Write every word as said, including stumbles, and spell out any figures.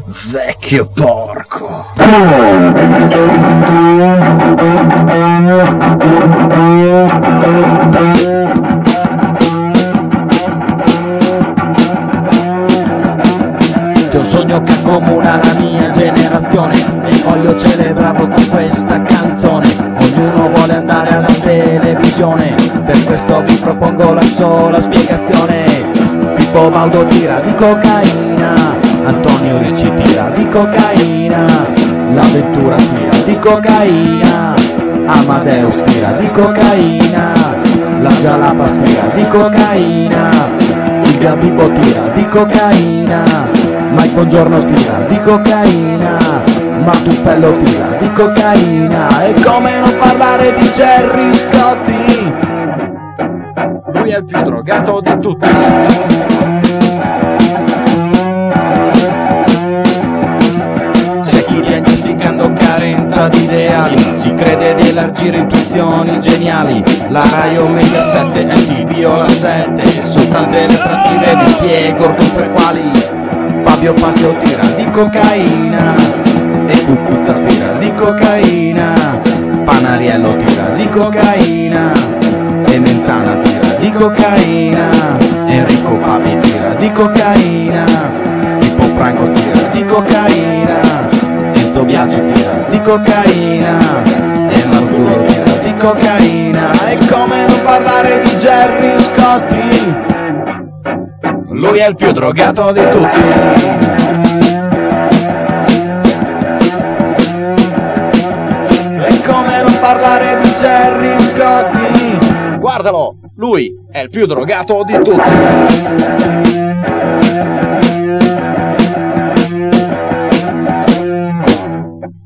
vecchio porco. C'è un sogno che accomuna la mia generazione e voglio celebrarlo con questa canzone. Ognuno vuole andare alla televisione, per questo vi propongo la sola spiegazione. Pippo Baudo tira di cocaina, Antonio Ricci tira di cocaina, L'Avventura tira di cocaina, Amadeus tira di cocaina, la Jalapas tira di cocaina, il Gabibbo tira di cocaina, Mike Buongiorno tira di cocaina, Martuffello tira di cocaina. E come non parlare di Gerry Scotti? Lui è il più drogato di tutti. C'è chi diagnosticando carenza di ideali si crede di elargire intuizioni geniali. La Rai o Mediaset, M T V o la sette, sono tante le trattine di spiego per quali. Fabio Fazio tira di cocaina e Cucuzza tira di cocaina, Panariello tira di cocaina e Mentana tira di cocaina, Enrico Papi tira di cocaina, Pippo Franco tira di cocaina, Enzo Biaggi tira di cocaina e Marzullo tira di cocaina. E come non parlare di Gerry Scotti? Lui è il più drogato di tutti. E come non parlare di Gerry Scotti? Guardalo, lui è il più drogato di tutti.